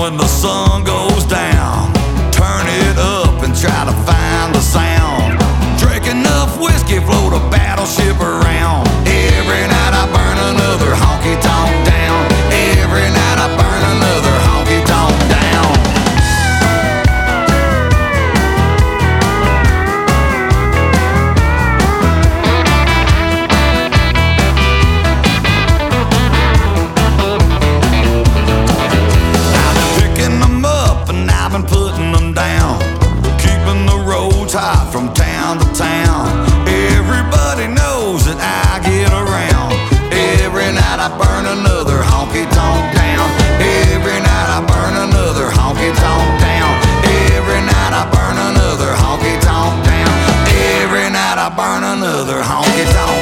when the sun goes down. Turn it up and try to find the sound. Drink enough whiskey, float a battleship around. Every night I burn another honky-tonk down. Every night I burn another honky-tonk down. I've been picking them up and I've been putting them down. Keeping the roads hot from town to town. Everybody knows that I get around. Every night I burn another honky-tonk down. Every night I burn another honky-tonk down. Every night I burn another honky-tonk down. Every night I burn another honky-tonk